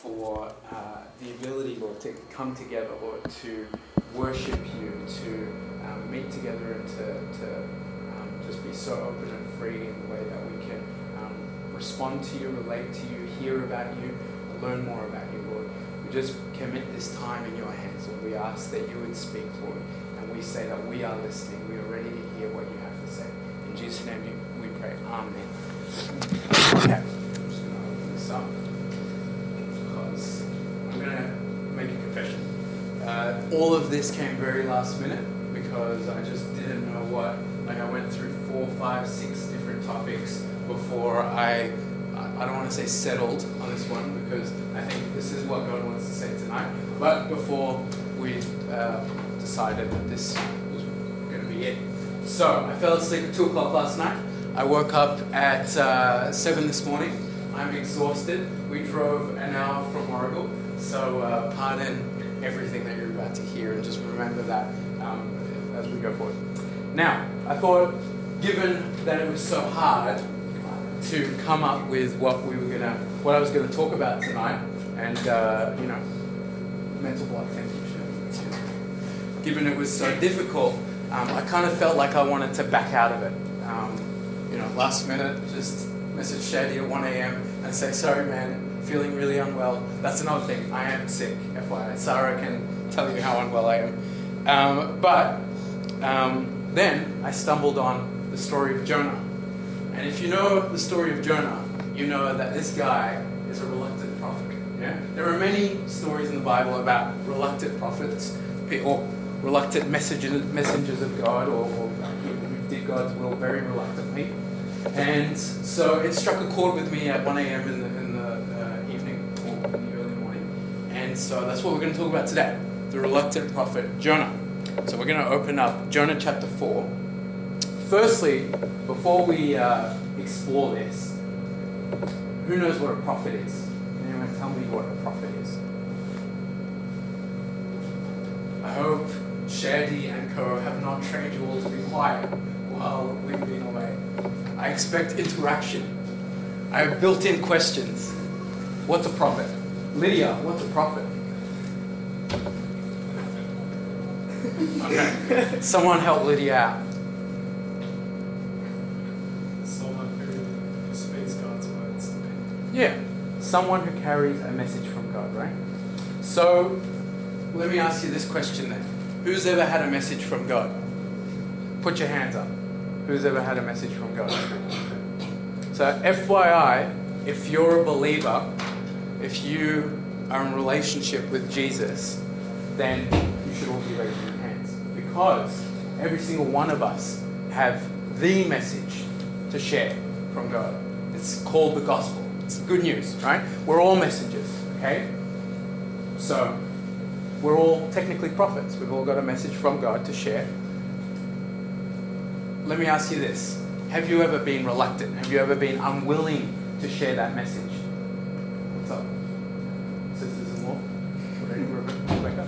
for the ability, Lord, to come together, Lord, to worship you, to meet together and to just be so open and free in the way that we can respond to you, relate to you, hear about you, learn more about you, Lord. We just commit this time in your hands, Lord. We ask that you would speak, Lord, and we say that we are listening. We are ready to hear what you have to say. In Jesus' name we pray. Amen. Okay, I'm just going to open this up because I'm going to make a confession. All of this came very last minute because I just didn't know what. Like, I went through 4, 5, 6 different topics before I don't want to say settled on this one, because I think this is what God wants to say tonight. But before we decided that this was going to be it. So I fell asleep at 2 o'clock last night. I woke up at 7 this morning. I'm exhausted. We drove an hour from Warragul. So pardon everything that you're about to hear, and just remember that as we go forward. Now, I thought, given that it was so hard to come up with what I was gonna talk about tonight, and mental block tension. Given it was so difficult, I kind of felt like I wanted to back out of it. Last minute, just message Shady at 1 a.m. and say, sorry man, feeling really unwell. That's another thing, I am sick, FYI. Sarah can tell you how unwell I am. Then I stumbled on the story of Jonah. And if you know the story of Jonah, you know that this guy is a reluctant prophet. Yeah? There are many stories in the Bible about reluctant prophets, or reluctant messengers of God, or people who did God's will very reluctantly. And so it struck a chord with me at 1 a.m. in the evening, or in the early morning. And so that's what we're going to talk about today, the reluctant prophet Jonah. So we're going to open up Jonah chapter 4. Firstly, before we explore this, who knows what a prophet is? Can anyone tell me what a prophet is? I hope Shady and Co have not trained you all to be quiet while we've been away. I expect interaction. I have built-in questions. What's a prophet? Lydia, what's a prophet? Okay. Someone help Lydia out. Someone who speaks God's words to me. Yeah. Someone who carries a message from God, right? So, let me ask you this question then. Who's ever had a message from God? Put your hands up. Who's ever had a message from God? So, FYI, if you're a believer, if you are in relationship with Jesus, then you should all be raising your hands. Because every single one of us have the message to share from God. It's called the gospel. It's good news, right? We're all messengers, okay? So, we're all technically prophets. We've all got a message from God to share. Let me ask you this. Have you ever been reluctant? Have you ever been unwilling to share that message? What's up? Sisters-in-law? Rebecca?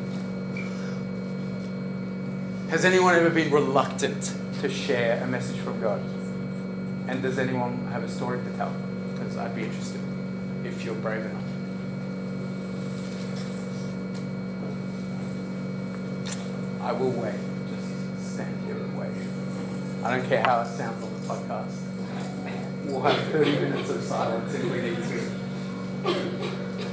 Has anyone ever been reluctant to share a message from God? And does anyone have a story to tell? Because I'd be interested if you're brave enough. I will wait. Just stand here and wait. I don't care how it sounds on the podcast. We'll have 30 minutes of silence if we need to.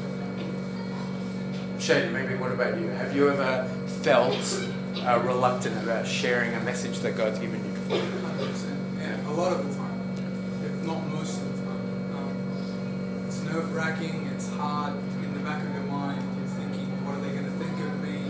Shady, maybe what about you? Have you ever felt reluctant about sharing a message that God's given you? 100%. Yeah, a lot of the time. If not most of the time. It's nerve-wracking, it's hard. In the back of your mind, you're thinking, what are they going to think of me?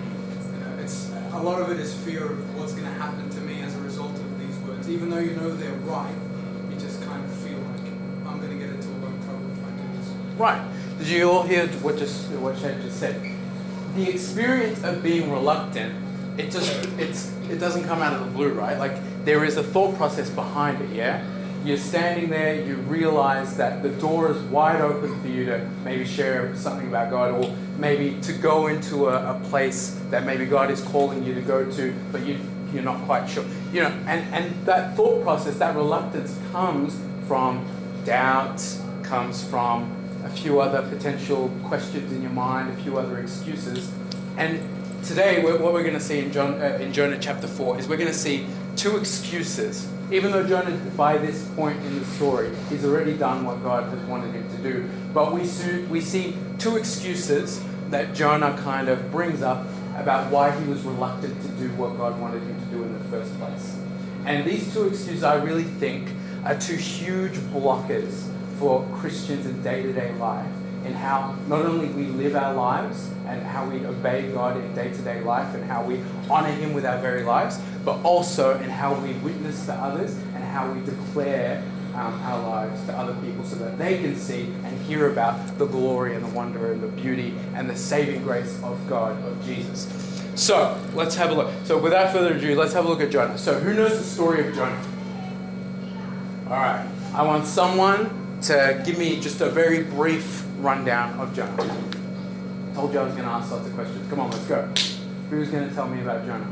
A lot of it is fear of what's going to happen to me as a result of these words. Even though you know they're right, you just kind of feel like I'm going to get into a lot of trouble if I do this. Right. Did you all hear what Shane just said? The experience of being reluctant, it doesn't come out of the blue, right? Like, there is a thought process behind it, yeah? You're standing there, you realize that the door is wide open for you to maybe share something about God, or maybe to go into a place that maybe God is calling you to go to, but you're not quite sure. And that thought process, that reluctance comes from doubt, comes from a few other potential questions in your mind, a few other excuses. And today, what we're going to see in Jonah chapter 4 is we're going to see two excuses. Even though Jonah, by this point in the story, he's already done what God has wanted him to do. But we see two excuses that Jonah kind of brings up about why he was reluctant to do what God wanted him to do in the first place. And these two excuses, I really think, are two huge blockers for Christians in day-to-day life, in how not only we live our lives and how we obey God in day-to-day life and how we honor Him with our very lives, but also in how we witness to others and how we declare our lives to other people so that they can see and hear about the glory and the wonder and the beauty and the saving grace of God, of Jesus. So, let's have a look. So, without further ado, let's have a look at Jonah. So, who knows the story of Jonah? All right. I want someone to give me just a very brief rundown of Jonah. I told you I was going to ask lots of questions. Come on, let's go. Who's going to tell me about Jonah?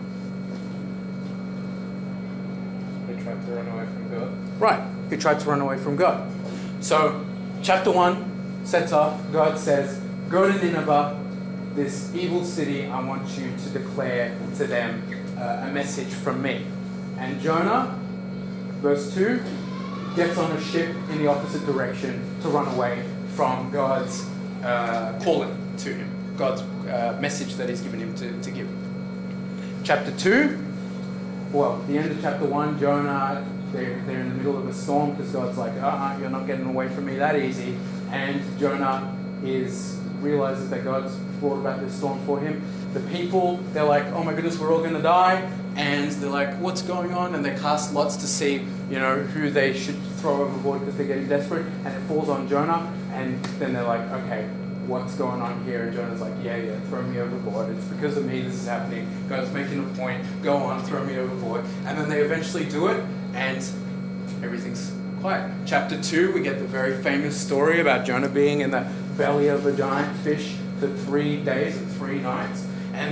He tried to run away from God. Right. He tried to run away from God. So, chapter 1 sets off. God says, go to Nineveh, this evil city. I want you to declare to them a message from me. And Jonah, verse 2, gets on a ship in the opposite direction to run away from God's calling to him, God's message that He's given him to give. Chapter 2, well, the end of chapter 1, Jonah, they're in the middle of a storm because God's like, you're not getting away from me that easy. And Jonah realizes that God's brought about this storm for him. The people, they're like, oh my goodness, we're all going to die. And they're like, what's going on? And they cast lots to see, who they should throw overboard because they're getting desperate. And it falls on Jonah. And then they're like, okay, what's going on here? And Jonah's like, yeah, throw me overboard. It's because of me this is happening. God's making a point. Go on, throw me overboard. And then they eventually do it. And everything's quiet. Chapter 2, we get the very famous story about Jonah being in the belly of a giant fish for 3 days and 3 nights. And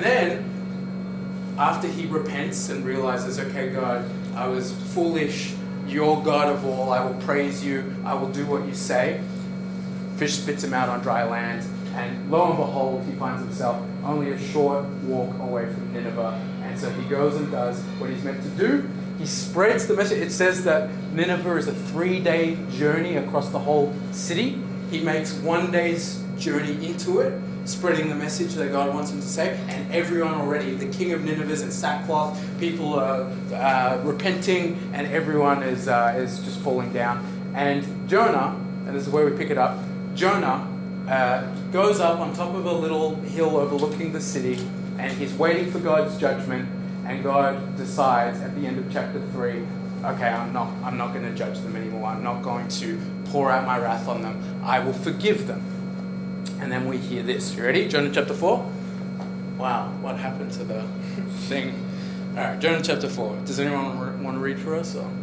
then, after he repents and realizes, okay, God, I was foolish. You're God of all. I will praise you. I will do what you say. Fish spits him out on dry land. And lo and behold, he finds himself only a short walk away from Nineveh. And so he goes and does what he's meant to do. He spreads the message. It says that Nineveh is a 3-day journey across the whole city. He makes 1 day's journey into it, spreading the message that God wants him to say. And everyone already, the king of Nineveh is in sackcloth. People are repenting, and everyone is just falling down. And Jonah, and this is where we pick it up, Jonah goes up on top of a little hill overlooking the city, and he's waiting for God's judgment. And God decides at the end of chapter 3, okay, I'm not going to judge them anymore. I'm not going to pour out my wrath on them. I will forgive them. And then we hear this. You ready? Jonah chapter 4? Wow, what happened to the thing? All right, Jonah chapter 4. Does anyone want to read for us? Or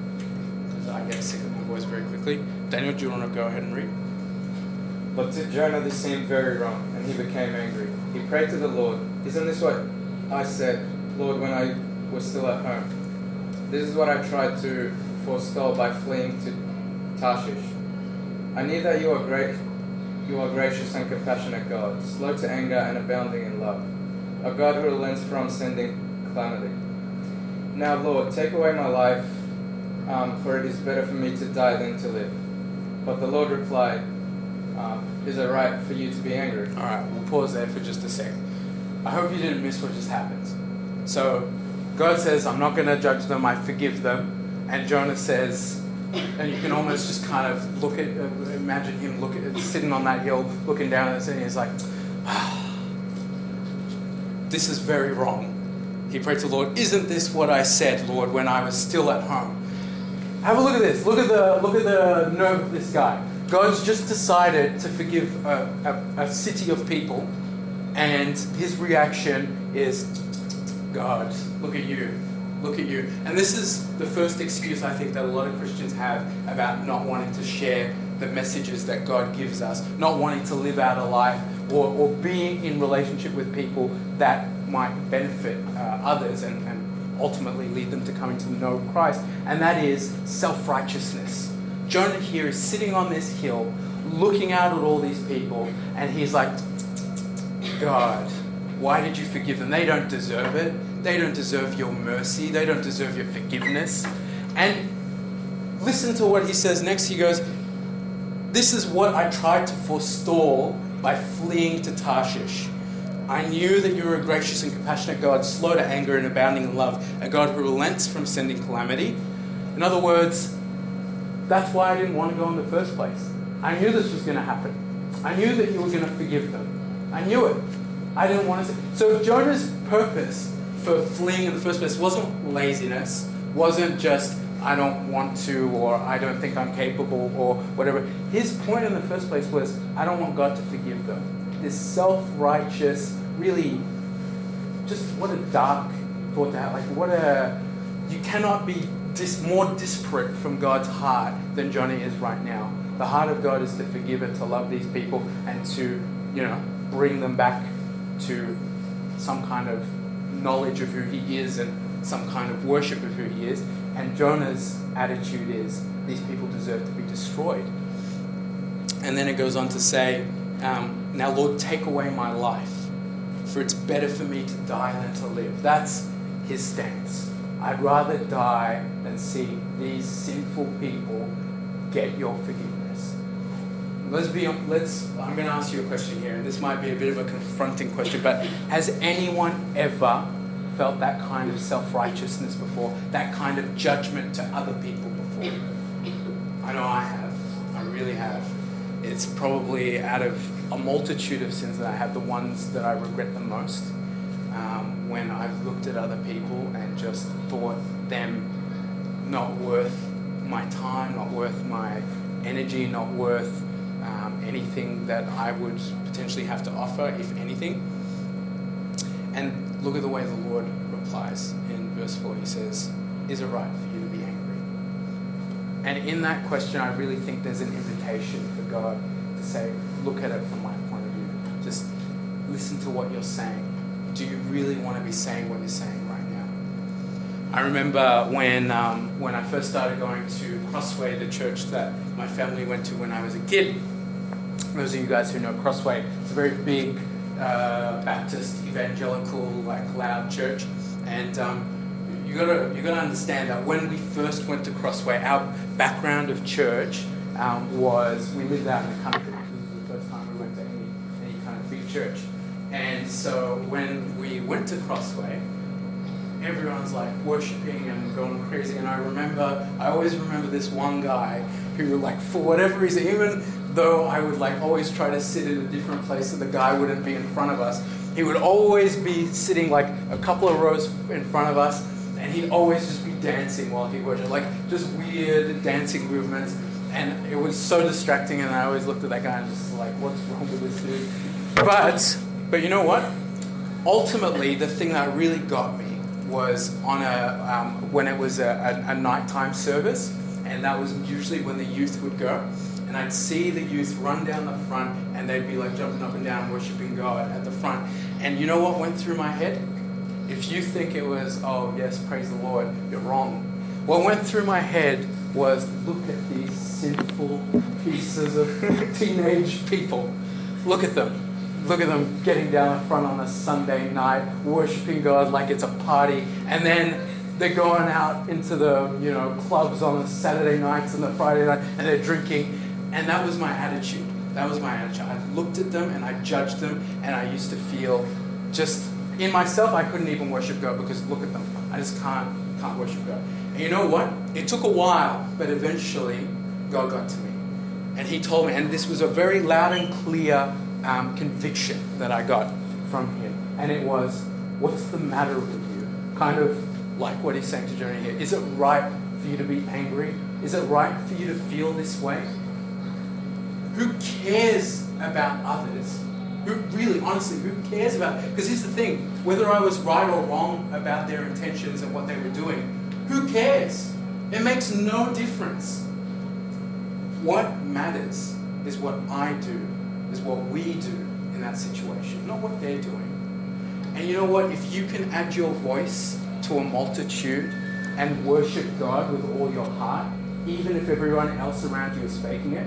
I get sick of my voice very quickly. Daniel, do you want to go ahead and read? But to Jonah this seemed very wrong, and he became angry. He prayed to the Lord, "Isn't this what I said, Lord, when I was still at home? This is what I tried to forestall by fleeing to Tarshish. I knew that you are gracious and compassionate God, slow to anger and abounding in love, a God who relents from sending calamity. Now, Lord, take away my life, for it is better for me to die than to live." But the Lord replied, "Is it right for you to be angry?" All right, we'll pause there for just a second. I hope you didn't miss what just happened. So God says, I'm not going to judge them, I forgive them. And Jonah says, and you can almost just kind of imagine him sitting on that hill, looking down at it, and he's like, this is very wrong. He prayed to the Lord, "Isn't this what I said, Lord, when I was still at home?" Have a look at this. Look at the nerve of this guy. God's just decided to forgive a city of people, and his reaction is, "God, look at you. Look at you." And this is the first excuse I think that a lot of Christians have about not wanting to share the messages that God gives us, not wanting to live out a life or being in relationship with people that might benefit others and ultimately lead them to coming to know Christ. And that is self-righteousness. Jonah here is sitting on this hill, looking out at all these people, and he's like, God, why did you forgive them? They don't deserve it. They don't deserve your mercy. They don't deserve your forgiveness. And listen to what he says next. He goes, this is what I tried to forestall by fleeing to Tarshish. I knew that you were a gracious and compassionate God, slow to anger and abounding in love, a God who relents from sending calamity. In other words, that's why I didn't want to go in the first place. I knew this was going to happen. I knew that you were going to forgive them. I knew it. I didn't want to. So Jonah's purpose for fleeing in the first place wasn't laziness, wasn't just I don't want to, or I don't think I'm capable, or whatever. His point in the first place was, I don't want God to forgive them. This self-righteous, really, just what a dark thought to have. Like, you cannot be more disparate from God's heart than Johnny is right now. The heart of God is to forgive and to love these people and to, bring them back to some kind of knowledge of who he is and some kind of worship of who he is. And Jonah's attitude is, these people deserve to be destroyed. And then it goes on to say, now Lord, take away my life, for it's better for me to die than to live. That's his stance. I'd rather die than see these sinful people get your forgiveness. I'm going to ask you a question here, and this might be a bit of a confronting question, but has anyone ever felt that kind of self-righteousness before, that kind of judgment to other people before? I know I have. I really have. It's probably out of a multitude of sins that I have, the ones that I regret the most, when I've looked at other people and just thought them not worth my time, not worth my energy, not worth anything that I would potentially have to offer, if anything. And look at the way the Lord replies in verse 4. He says, is it right for you to be angry? And in that question, I really think there's an invitation for God to say, look at it from my point of view. Just listen to what you're saying. Do you really want to be saying what you're saying right now? I remember when I first started going to Crossway, the church that my family went to when I was a kid. Those of you guys who know Crossway, it's a very big Baptist, evangelical, loud church. And you gotta understand that when we first went to Crossway, our background of church was we lived out in the country. This was the first time we went to any kind of big church. And so when we went to Crossway, everyone's worshiping and going crazy. And I always remember this one guy who, for whatever reason, even though I would always try to sit in a different place so the guy wouldn't be in front of us, he would always be sitting a couple of rows in front of us, and he'd always just be dancing while he worshiped, just weird dancing movements. And it was so distracting, and I always looked at that guy and just what's wrong with this dude? But you know what? Ultimately, the thing that really got me was on when it was a nighttime service, and that was usually when the youth would go. And I'd see the youth run down the front, and they'd be jumping up and down, worshiping God at the front. And you know what went through my head? If you think it was, oh yes, praise the Lord, you're wrong. What went through my head was, look at these sinful pieces of teenage people. Look at them. Look at them getting down the front on a Sunday night, worshiping God like it's a party. And then they're going out into the clubs on the Saturday nights and the Friday night, and they're drinking. And that was my attitude. I looked at them and I judged them, and I used to feel just in myself I couldn't even worship God because look at them. I just can't worship God. And you know what? It took a while, but eventually God got to me. And he told me, and this was a very loud and clear conviction that I got from him. And it was, what's the matter with you? Kind of like what he's saying to Jonah here. Is it right for you to be angry? Is it right for you to feel this way? Who cares about others? Honestly, who cares about... Because here's the thing, whether I was right or wrong about their intentions and what they were doing, who cares? It makes no difference. What matters is what I do, is what we do in that situation, not what they're doing. And you know what? If you can add your voice to a multitude and worship God with all your heart, even if everyone else around you is faking it,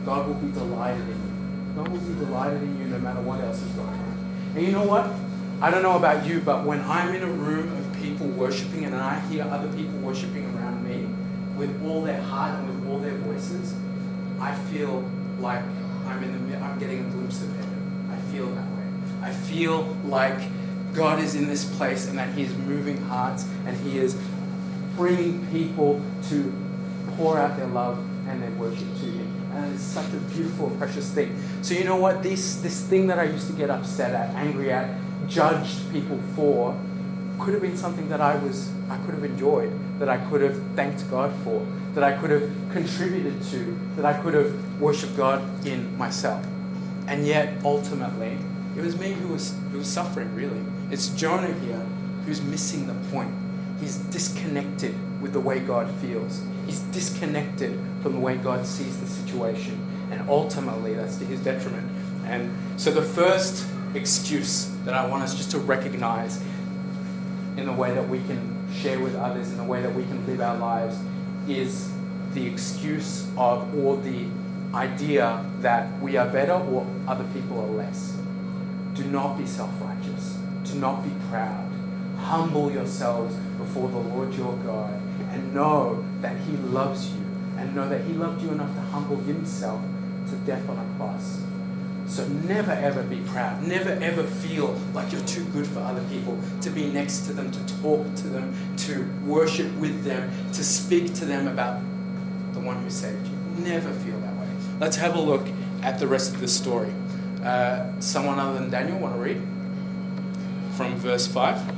God will be delighted in you. God will be delighted in you no matter what else is going on. And you know what? I don't know about you, but when I'm in a room of people worshiping and I hear other people worshiping around me with all their heart and with all their voices, I feel like I'm getting a glimpse of heaven. I feel that way. I feel like God is in this place and that He is moving hearts and He is bringing people to pour out their love and their worship to Him. And it's such a beautiful and precious thing. So you know what? This thing that I used to get upset at, angry at, judged people for, could have been something that I could have enjoyed, that I could have thanked God for, that I could have contributed to, that I could have worshipped God in myself. And yet, ultimately, it was me who was suffering, really. It's Jonah here who's missing the point. He's disconnected with the way God feels. He's disconnected from the way God sees the situation. And ultimately, that's to his detriment. And so the first excuse that I want us just to recognize in the way that we can share with others, in the way that we can live our lives, is the excuse of, or the idea that we are better or other people are less. Do not be self-righteous. Do not be proud. Humble yourselves before the Lord your God and know that He loves you, and know that He loved you enough to humble Himself to death on a cross. So never ever be proud. Never ever feel like you're too good for other people, to be next to them, to talk to them, to worship with them, to speak to them about the one who saved you. Never feel that way. Let's have a look at the rest of the story. Someone other than Daniel want to read from verse 5?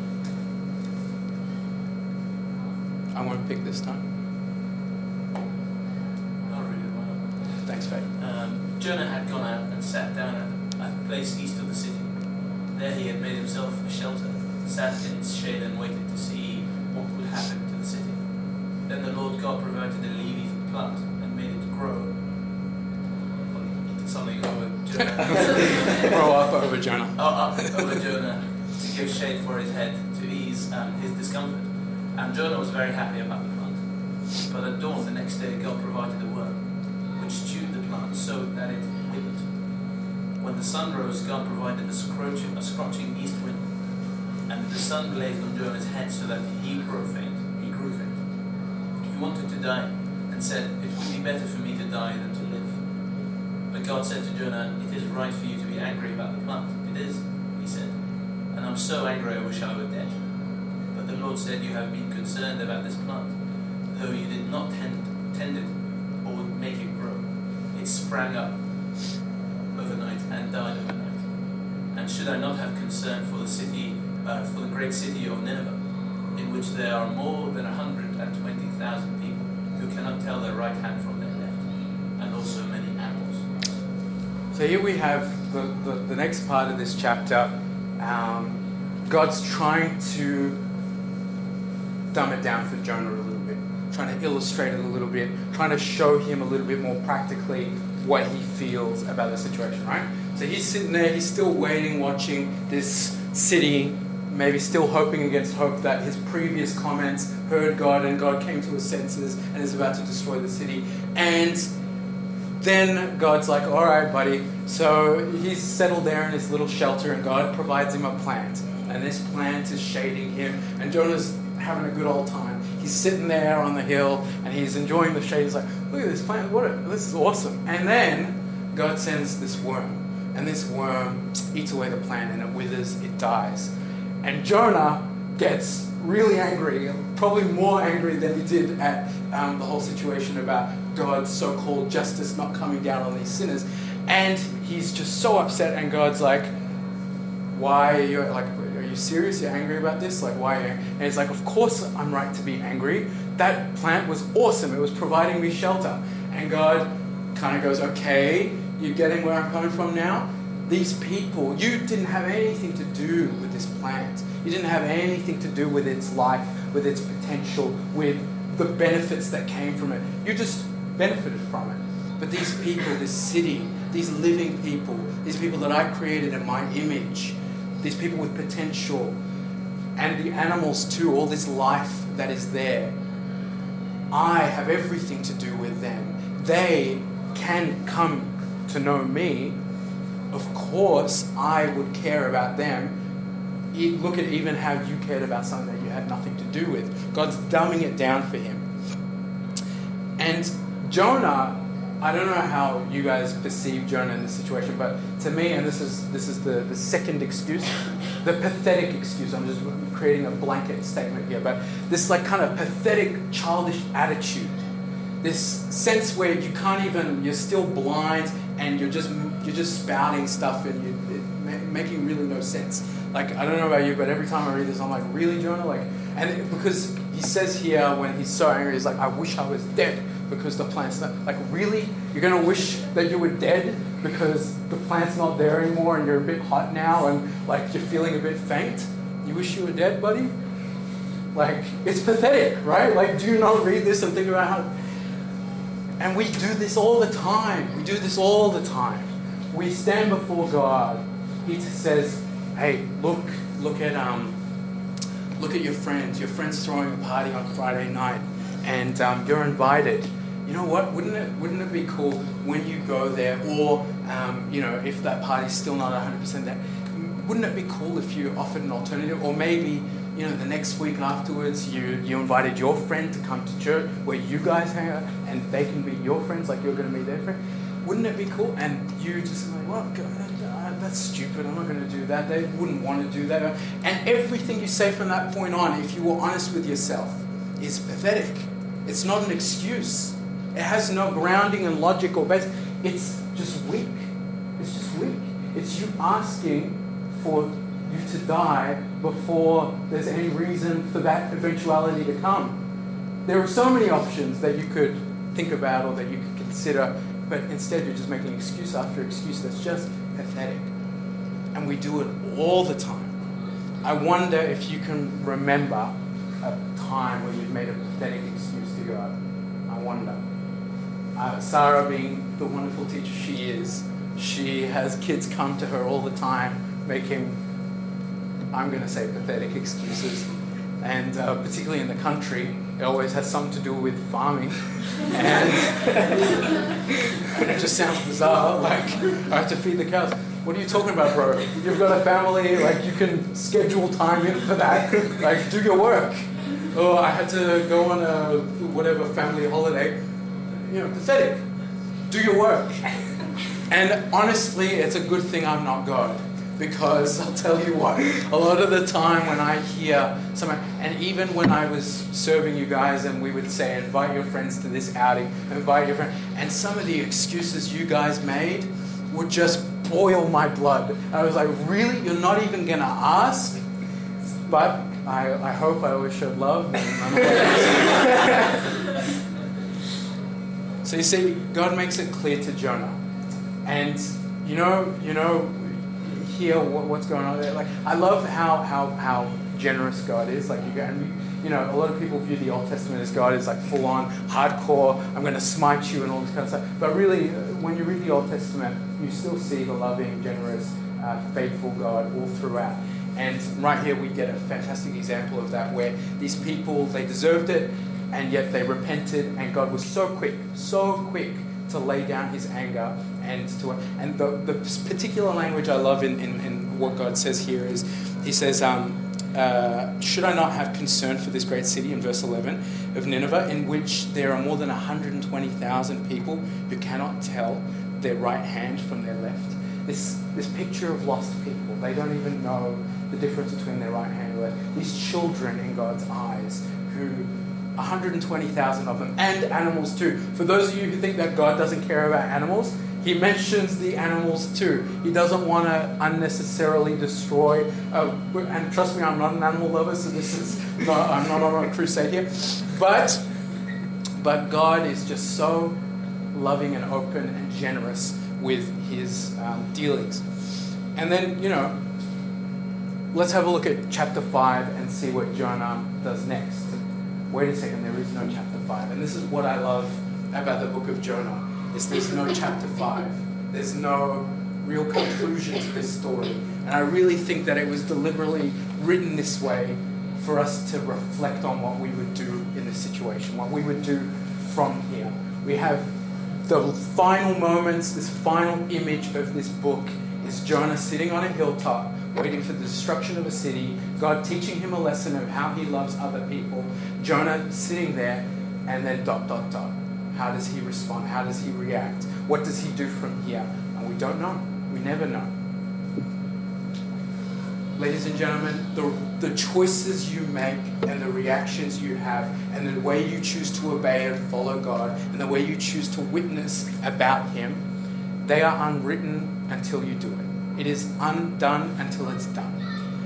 I won't pick this time. I'll read it. Why not? Thanks, Faith. Jonah had gone out and sat down at a place east of the city. There he had made himself a shelter, sat in its shade and waited to see what would happen to the city. Then the Lord God provided a leafy plant and made it grow. Something over Jonah. Grow up over Jonah. Up over Jonah to give shade for his head, to ease his discomfort. And Jonah was very happy about the plant. But at dawn the next day God provided a worm, which chewed the plant so that it withered. When the sun rose, God provided a scorching east wind, and the sun blazed on Jonah's head so that he grew faint. He wanted to die, and said, "It would be better for me to die than to live." But God said to Jonah, "It is right for you to be angry about the plant." "It is," he said, "and I'm so angry I wish I were dead." But the Lord said, "You have been concerned about this plant, though you did not tend it or make it grow. It sprang up overnight and died overnight. And should I not have concern for the great city of Nineveh, in which there are more than 120,000 people who cannot tell their right hand from their left, and also many animals?" So here we have the next part of this chapter. God's trying to dumb it down for Jonah a little bit, trying to illustrate it a little bit, trying to show him a little bit more practically what he feels about the situation, right? So he's sitting there, he's still waiting, watching this city, maybe still hoping against hope that his previous comments heard God and God came to his senses and is about to destroy the city. And then God's like, "All right, buddy." So he's settled there in his little shelter and God provides him a plant. And this plant is shading him. And Jonah's having a good old time. He's sitting there on the hill and he's enjoying the shade. He's like, "Look at this plant. This is awesome." And then God sends this worm. And this worm eats away the plant and it withers, it dies. And Jonah gets really angry, probably more angry than he did at the whole situation about God's so-called justice not coming down on these sinners. And he's just so upset, and God's like, "Why are you serious? You're angry about this? Like, why are you?" And he's like, "Of course I'm right to be angry. That plant was awesome. It was providing me shelter." And God kind of goes, "Okay, you're getting where I'm coming from now? These people, you didn't have anything to do with this plant. You didn't have anything to do with its life, with its potential, with the benefits that came from it. You just benefited from it. But these people, this city, these living people, these people that I created in my image, these people with potential, and the animals too, all this life that is there, I have everything to do with them. They can come to know me, of course I would care about them. Look at even how you cared about something that you had nothing to do with. God's dumbing it down for him. And Jonah, I don't know how you guys perceive Jonah in this situation, but to me, and this is the second excuse, the pathetic excuse. I'm just creating a blanket statement here, but this like kind of pathetic, childish attitude, this sense where you can't even, you're still blind, and you're just spouting stuff, and you're making really no sense. Like, I don't know about you, but every time I read this, I'm like, really, Jonah? Like, and because he says here when he's so angry, he's like, I wish I was dead because the plant's not. Like, really? You're going to wish that you were dead because the plant's not there anymore and you're a bit hot now and, like, you're feeling a bit faint? You wish you were dead, buddy? Like, it's pathetic, right? Like, do you not read this and think about how... And we do this all the time. We do this all the time. We stand before God. He says, hey, look at your friends. Your friend's throwing a party on Friday night, and you're invited. You know what? Wouldn't it be cool when you go there, or if that party's still not 100% there? Wouldn't it be cool if you offered an alternative, or maybe the next week afterwards you invited your friend to come to church where you guys hang out, and they can be your friends like you're going to be their friend? Wouldn't it be cool? And you just like, well, that's stupid. I'm not going to do that. They wouldn't want to do that. And everything you say from that point on, if you were honest with yourself, is pathetic. It's not an excuse. It has no grounding and logic or base. It's just weak. It's just weak. It's you asking for you to die before there's any reason for that eventuality to come. There are so many options that you could think about or that you could consider, but instead you're just making excuse after excuse that's just pathetic. And we do it all the time. I wonder if you can remember a time where you've made a pathetic excuse to God. I wonder. Sarah, being the wonderful teacher she is, she has kids come to her all the time making, I'm going to say, pathetic excuses. And particularly in the country, it always has something to do with farming. And it just sounds bizarre, like, I have to feed the cows. What are you talking about, bro? You've got a family, like, you can schedule time in for that. Like, do your work. Or I had to go on a whatever family holiday. Pathetic. Do your work. And honestly, it's a good thing I'm not God. Because I'll tell you what, a lot of the time when I hear someone, and even when I was serving you guys and we would say, invite your friends to this outing, invite your friends, and some of the excuses you guys made would just boil my blood. I was like, really? You're not even going to ask? But I hope I always showed love. So you see, God makes it clear to Jonah. And hear what's going on there. Like, I love how generous God is. Like, a lot of people view the Old Testament as God is like full on hardcore. I'm going to smite you and all this kind of stuff. But really, when you read the Old Testament, you still see the loving, generous, faithful God all throughout. And right here, we get a fantastic example of that, where these people, they deserved it, and yet they repented, and God was so quick to lay down his anger and the particular language I love in what God says here is, he says, should I not have concern for this great city, in verse 11 of Nineveh, in which there are more than 120,000 people who cannot tell their right hand from their left? This picture of lost people, they don't even know the difference between their right hand and left. These children in God's eyes, who 120,000 of them, and animals too. For those of you who think that God doesn't care about animals, he mentions the animals too. He doesn't want to unnecessarily destroy, and trust me, I'm not an animal lover, so I'm not on a crusade here. But God is just so loving and open and generous with his dealings. And then, let's have a look at chapter 5 and see what Jonah does next. Wait a second, there is no chapter 5. And this is what I love about the book of Jonah, is there's no chapter 5. There's no real conclusion to this story. And I really think that it was deliberately written this way for us to reflect on what we would do in this situation, what we would do from here. We have the final moments, this final image of this book is Jonah sitting on a hilltop, waiting for the destruction of a city, God teaching him a lesson of how he loves other people, Jonah sitting there, and then ... How does he respond? How does he react? What does he do from here? And we don't know. We never know. Ladies and gentlemen, the choices you make and the reactions you have and the way you choose to obey and follow God and the way you choose to witness about Him, they are unwritten until you do it. It is undone until it's done.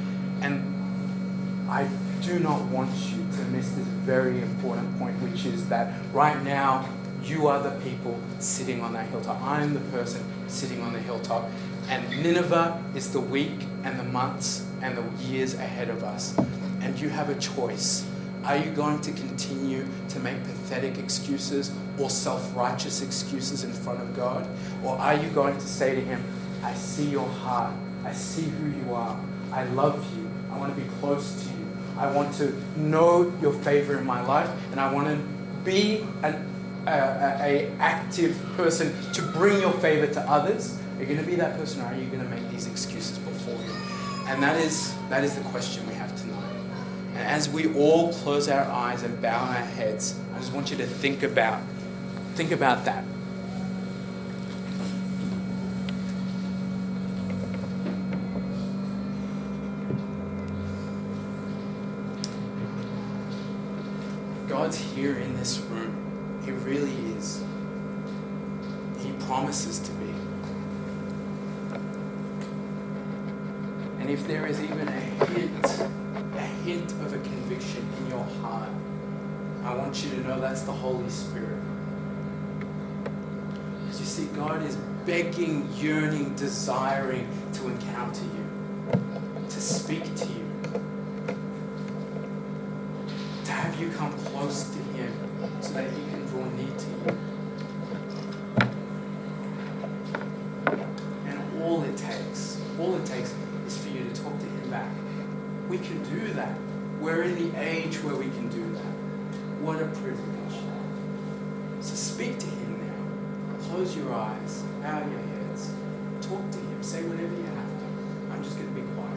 And I do not want you to miss this very important point, which is that right now, you are the people sitting on that hilltop. I am the person sitting on the hilltop. And Nineveh is the week and the months and the years ahead of us. And you have a choice. Are you going to continue to make pathetic excuses or self-righteous excuses in front of God? Or are you going to say to Him, I see your heart. I see who you are. I love you. I want to be close to you. I want to know your favor in my life. And I want to be an active person to bring your favor to others. Are you going to be that person, or are you going to make these excuses before Him? And that is the question we have tonight. And as we all close our eyes and bow our heads, I just want you to think about that. God's here in this room. He really is. He promises to be. And if there is even a hint of a conviction in your heart, I want you to know that's the Holy Spirit. Because you see, God is begging, yearning, desiring to encounter you, to speak to you, to have you come close to Him so that He can draw near to you. And all it takes is for you to talk to Him back. We can do that. We're in the age where we can do that. What a privilege. So speak to Him now. Close your eyes, bow your heads, talk to Him, say whatever you have to. I'm just going to be quiet.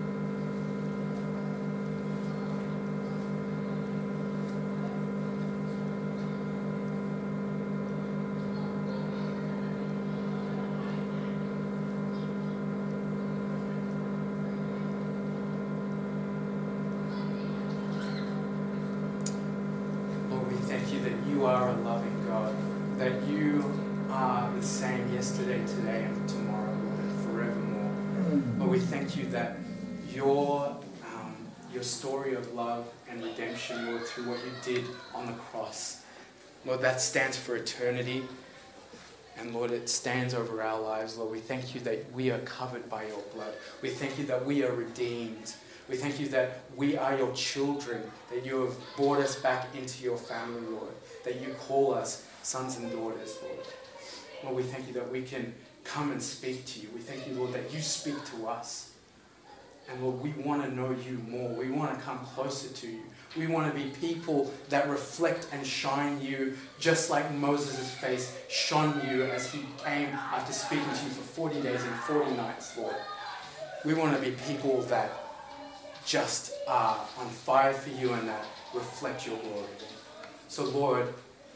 You are a loving God, that you are the same yesterday, today, and tomorrow, Lord, and forevermore. Lord, we thank you that your story of love and redemption, Lord, through what you did on the cross, Lord, that stands for eternity. And Lord, it stands over our lives. Lord, we thank you that we are covered by your blood. We thank you that we are redeemed. We thank you that we are your children, that you have brought us back into your family, Lord, that you call us sons and daughters, Lord. Lord, we thank you that we can come and speak to you. We thank you, Lord, that you speak to us. And Lord, we want to know you more. We want to come closer to you. We want to be people that reflect and shine you, just like Moses' face shone you as he came after speaking to you for 40 days and 40 nights, Lord. We want to be people that just are on fire for you and that reflect your glory. So Lord,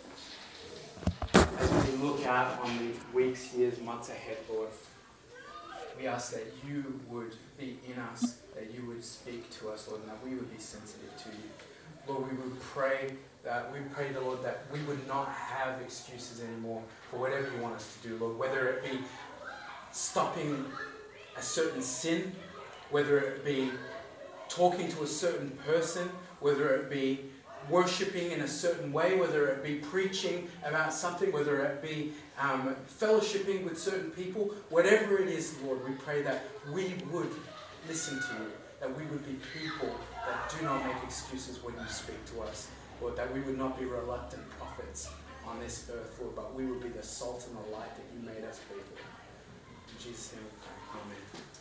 as we look out on the weeks, years, months ahead, Lord, we ask that you would be in us, that you would speak to us, Lord, and that we would be sensitive to you. Lord, we pray, the Lord, that we would not have excuses anymore for whatever you want us to do, Lord, whether it be stopping a certain sin, whether it be talking to a certain person, whether it be worshipping in a certain way, whether it be preaching about something, whether it be fellowshipping with certain people, whatever it is, Lord, we pray that we would listen to you, that we would be people that do not make excuses when you speak to us, Lord, that we would not be reluctant prophets on this earth, Lord, but we would be the salt and the light that you made us be. In Jesus' name we pray. Amen.